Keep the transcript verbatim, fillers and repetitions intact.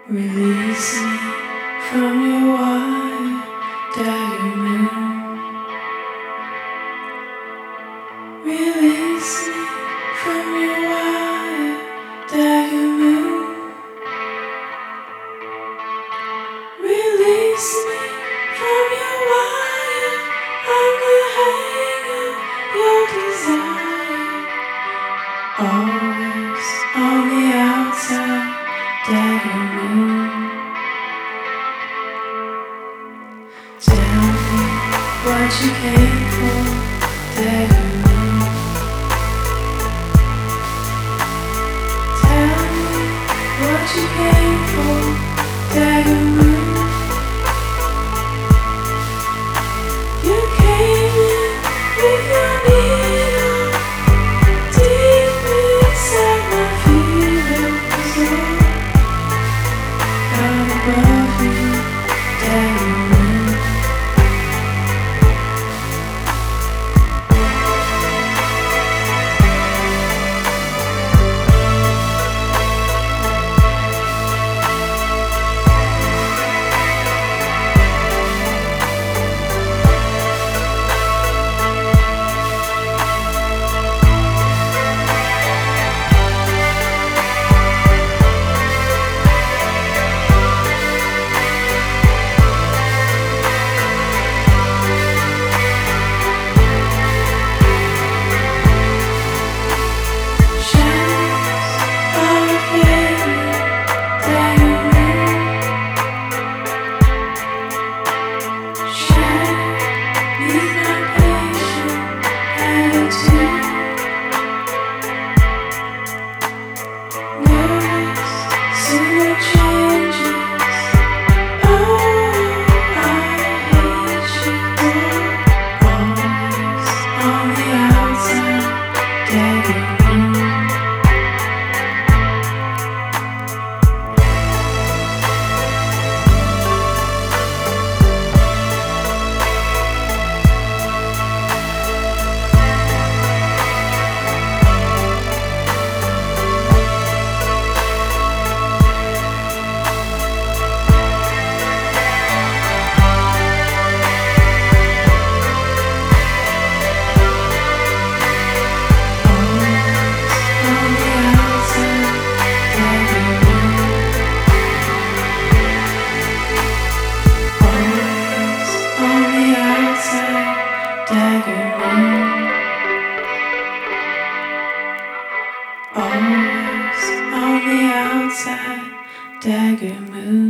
Release me from your wire, dagger moon. Release me from your wire, dagger moon. Release me from your wire, I'm the hanger, your desire. Always on the outside, dagger moon. Tell me what you came for, dagger moon. Tell me what you came for, dagger moon. You came in with your needle deep inside my feelings. God above you, dagger moon. Always on the outside, dagger moon.